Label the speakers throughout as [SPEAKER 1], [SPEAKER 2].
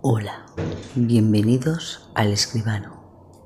[SPEAKER 1] Hola, bienvenidos al escribano.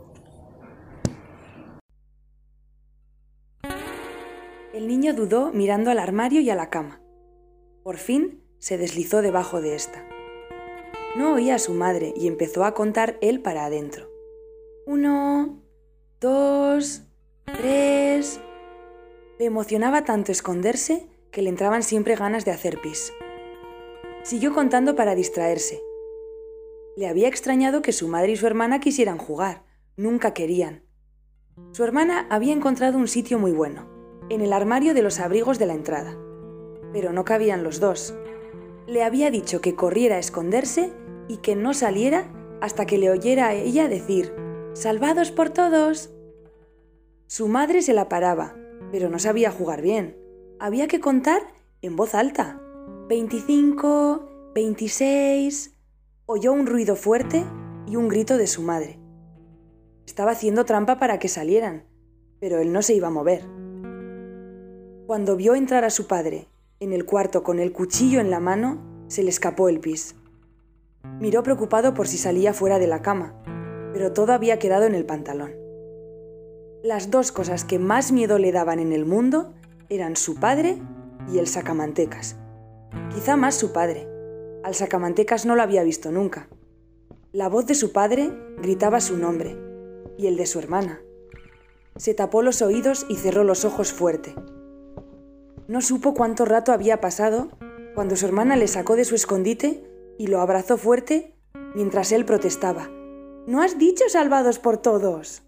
[SPEAKER 2] El niño dudó mirando al armario y a la cama. Por fin se deslizó debajo de esta. No oía a su madre y empezó a contar él para adentro. 1, 2, 3... Le emocionaba tanto esconderse que le entraban siempre ganas de hacer pis. Siguió contando para distraerse. Le había extrañado que su madre y su hermana quisieran jugar. Nunca querían. Su hermana había encontrado un sitio muy bueno, en el armario de los abrigos de la entrada. Pero no cabían los dos. Le había dicho que corriera a esconderse y que no saliera hasta que le oyera a ella decir: «¡Salvados por todos!». Su madre se la paraba, pero no sabía jugar bien. Había que contar en voz alta. 25, 26... Oyó un ruido fuerte y un grito de su madre. Estaba haciendo trampa para que salieran, pero él no se iba a mover. Cuando vio entrar a su padre en el cuarto con el cuchillo en la mano, se le escapó el pis. Miró preocupado por si salía fuera de la cama, pero todo había quedado en el pantalón. Las dos cosas que más miedo le daban en el mundo eran su padre y el sacamantecas. Quizá más su padre. Al sacamantecas no lo había visto nunca. La voz de su padre gritaba su nombre, y el de su hermana. Se tapó los oídos y cerró los ojos fuerte. No supo cuánto rato había pasado cuando su hermana le sacó de su escondite y lo abrazó fuerte mientras él protestaba: «¿No has dicho salvados por todos?».